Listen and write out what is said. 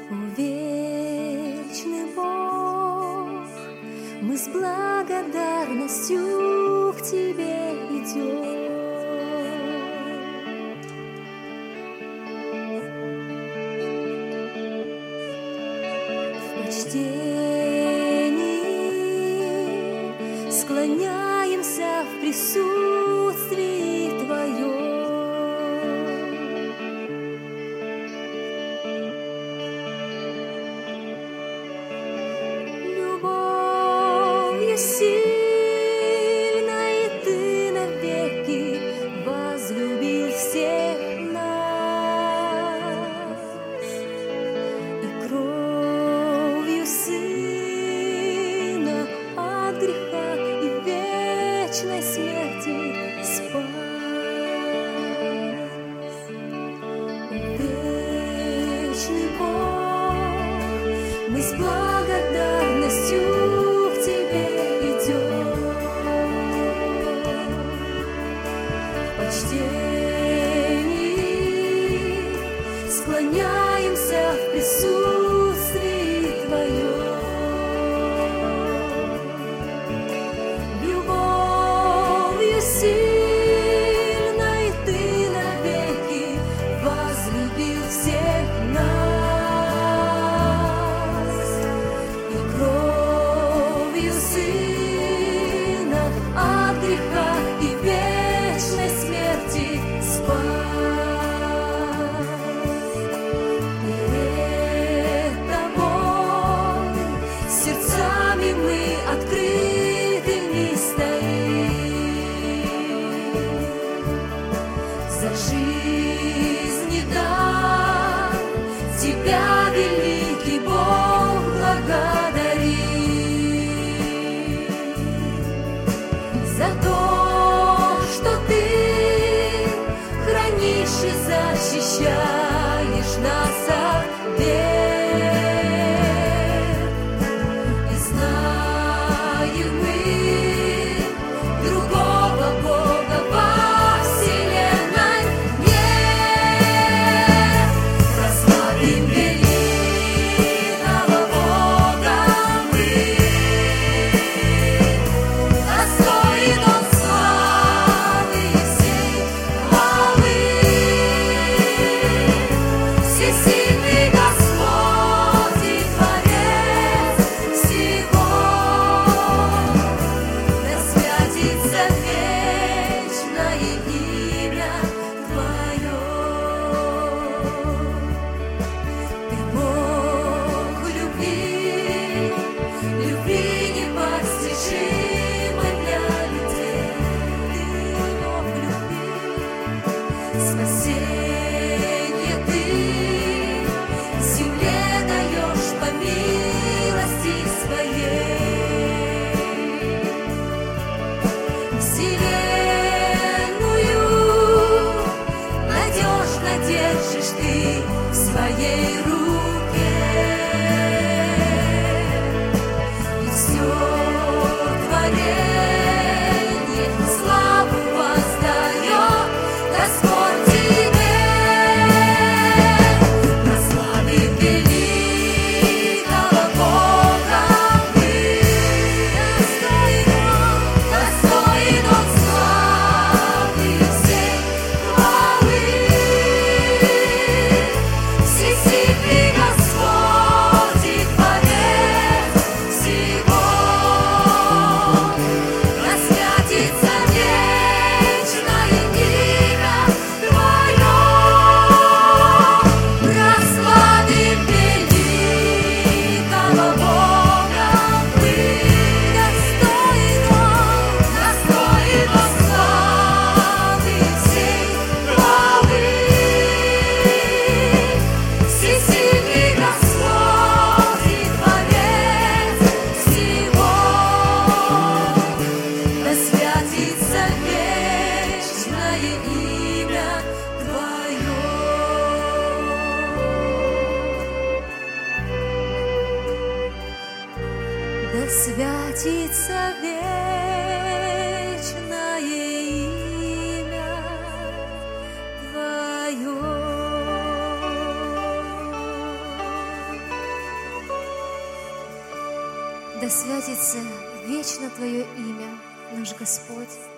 О, вечный Бог, мы с благодарностью к Тебе идем. В почтении склоняемся в присутствии Твоем. Сильной Ты навеки возлюбил всех нас, и кровью Сына от греха и вечной смерти спас. Вечный Бог, мы с благодарностью склоняемся в присутствии Твоем. Любовью сильной Ты навеки возлюбил всех нас, и кровью Сына от греха и вечной смерти спас. За жизнь и дар Тебя, великий Бог, благодарим. За то, что Ты хранишь и защищаешь нас от бед. И знаем мы другого Бога во вселенной нет. Прославим великого Бога мы, достоин Он славы и всей хвалы. Всесильный Господь и Творец всего, да святится вечное имя Твое. Ты Бог любви, любви непостижимой для людей. Ты Бог любви, спасение Ты земле даешь по милости Своей. Вселенную надежно держишь Ты в Своей руке, и все творение славу воздает Господь Тебе. Прославим великого Бога мы, достоин Он славы и всей хвалы. Всесильный Господь и Творец всего, да святится вечное имя Твое. Прославим великого Бога мы, достоин Он славы и всей хвалы. Всесильный Господь и Творец всего, да святится вечное имя Твое. Да святится вечное имя Твое. Да святится вечно Твое имя, наш Господь.